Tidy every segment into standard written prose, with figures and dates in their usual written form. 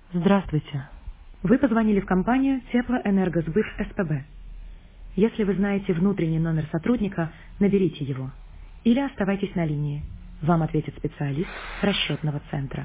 Здравствуйте. Вы позвонили в компанию Теплоэнергосбыт СПБ. Если вы знаете внутренний номер сотрудника, наберите его. Или оставайтесь на линии. Вам ответит специалист расчетного центра.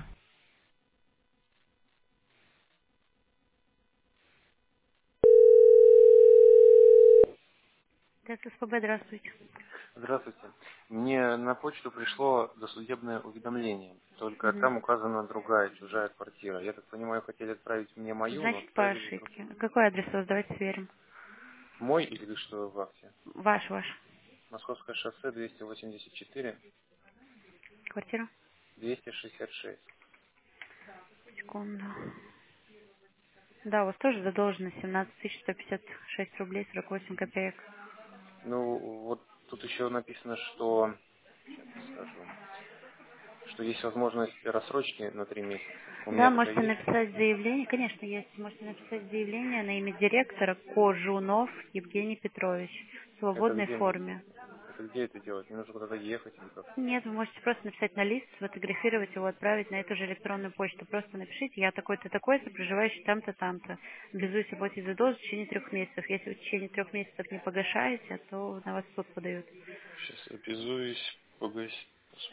Это СПБ, здравствуйте. Здравствуйте. Мне на почту пришло досудебное уведомление. Только Мгм. там указана другая, чужая квартира. Я так понимаю, хотели отправить мне мою, но Значит, по отправили другую. ошибке. Какой адрес у вас? Давайте сверим. Мой или вы что в акте? Ваш. Московское шоссе 284, Квартира? 266. Секунду. Да, у вас тоже задолженность 17 156 рублей 48 копеек. Ну, вот тут еще написано, что, сейчас скажу, что есть возможность рассрочки на 3 месяца. У Да, меня такая можете есть? написать заявление, конечно, есть, можете написать заявление на имя директора Кожунов Евгений Петрович в Это свободной где мне? форме. Это где это делать? Мне нужно куда-то ехать или как? Нет, вы можете просто написать на лист, сфотографировать его, отправить на эту же электронную почту. Просто напишите, я такой-то, такой-то, проживающий там-то, там-то. Обязуюсь оплатить задолженность в течение 3 месяцев. Если вы в течение 3 месяцев не погашаете, то на вас в суд подают. Сейчас обязуюсь погасить.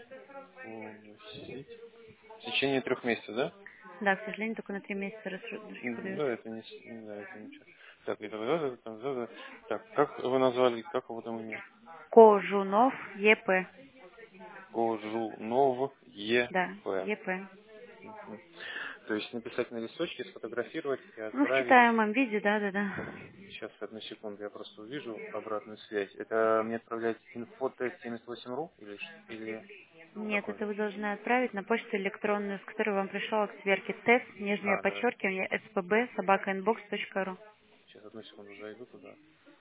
В течение 3 месяцев, да? Да, к сожалению, только на 3 месяца рассрочку подают. Да, это не, да, это ничего. Так, это, так, как вы назвали, как его там имя? Кожунов ЕП. Кожунов Да, ЕП. ЕП. Мгм. То есть написать на листочке, сфотографировать и Ну, в отправить. читаемом виде, да. Сейчас, одну секунду, я просто увижу обратную связь. Это мне отправлять инфотест 78.ru или Нет, какой? это вы должны отправить на почту электронную, с которой вам пришел к сверке тест, нижнее А, да. подчеркивание, spb, собака.inbox.ru. Сейчас, одну секунду, зайду туда.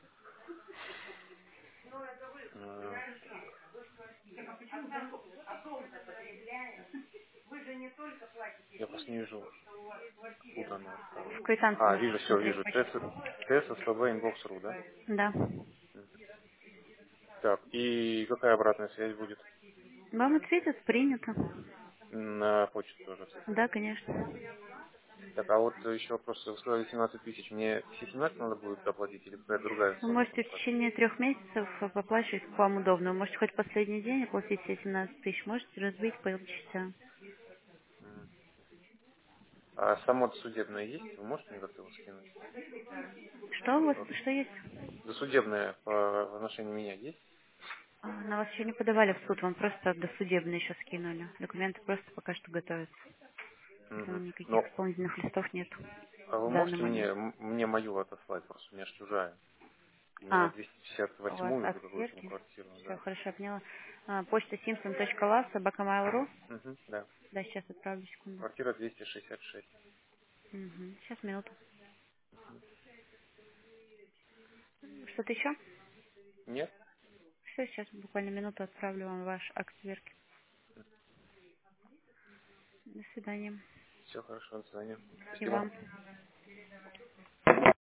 А, я просто не вижу, куда она В отправлена. квитанции А, можете вижу, все, смотреть вижу. почту. ТС СПБ инбокс.ру, да? Да. Мгм. Так, и какая обратная связь будет? Вам ответят, принято. На почту тоже все Да, отправить. конечно. Так, а вот еще вопрос, вы сказали 17 тысяч, мне все 17 надо будет доплатить или какая-то другая Вы сумма там можете в скажет? течение 3 месяцев оплачивать, как вам удобно. Вы можете хоть последний день оплатить все 17 тысяч, можете разбить по частям. Мгм. А само судебное есть? Вы можете мне как-то его скинуть? Что у вас, что есть? Досудебное по отношению меня есть? На вас еще не подавали в суд, вам просто досудебно еще скинули. Документы просто пока что готовятся. Поэтому Мгм. никаких Но исполнительных листов нет а вы в данный можете момент. мне мою отослать, просто у меня ж чужая. У меня на А, у вас 258-ю или от какую там сверки? квартиру, Все, да. хорошо, я поняла. Почта simpson.la, собакамайл.ру. Мгм, да. Да, сейчас отправлю, секунду. Квартира 266. Угу. Сейчас, минуту. Что-то еще? Нет? Все, сейчас буквально минуту отправлю вам ваш акт сверки. До свидания. Все хорошо, до свидания. И Спасибо. вам.